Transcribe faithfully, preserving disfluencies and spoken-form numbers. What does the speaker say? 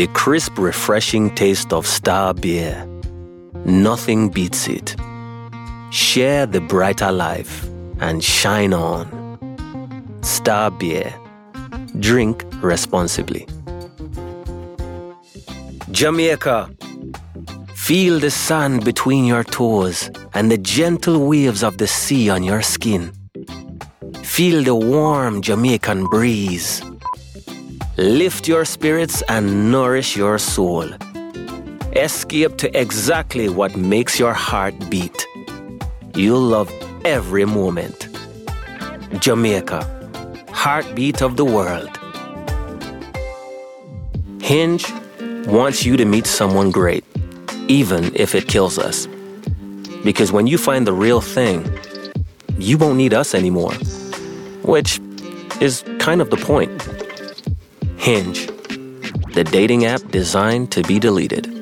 The crisp, refreshing taste of Star beer. Nothing beats it. Share the brighter life and shine on. Star beer. Drink responsibly. Jamaica. Feel the sand between your toes and the gentle waves of the sea on your skin. Feel the warm Jamaican breeze. Lift your spirits and nourish your soul. Escape to exactly what makes your heart beat. You'll love every moment. Jamaica, heartbeat of the world. Hinge wants you to meet someone great, even if it kills us. Because when you find the real thing, you won't need us anymore. Which is kind of the point. Hinge, the dating app designed to be deleted.